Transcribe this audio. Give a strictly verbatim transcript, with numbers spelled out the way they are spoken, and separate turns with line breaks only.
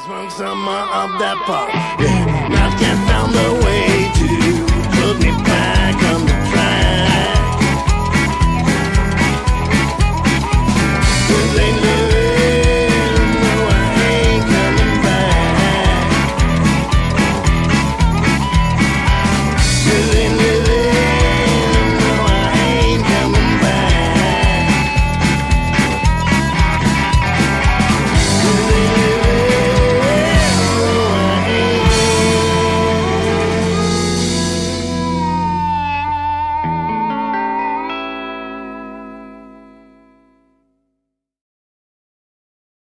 Smoke some more of that pop. Yeah. Now can't found the way to put me back.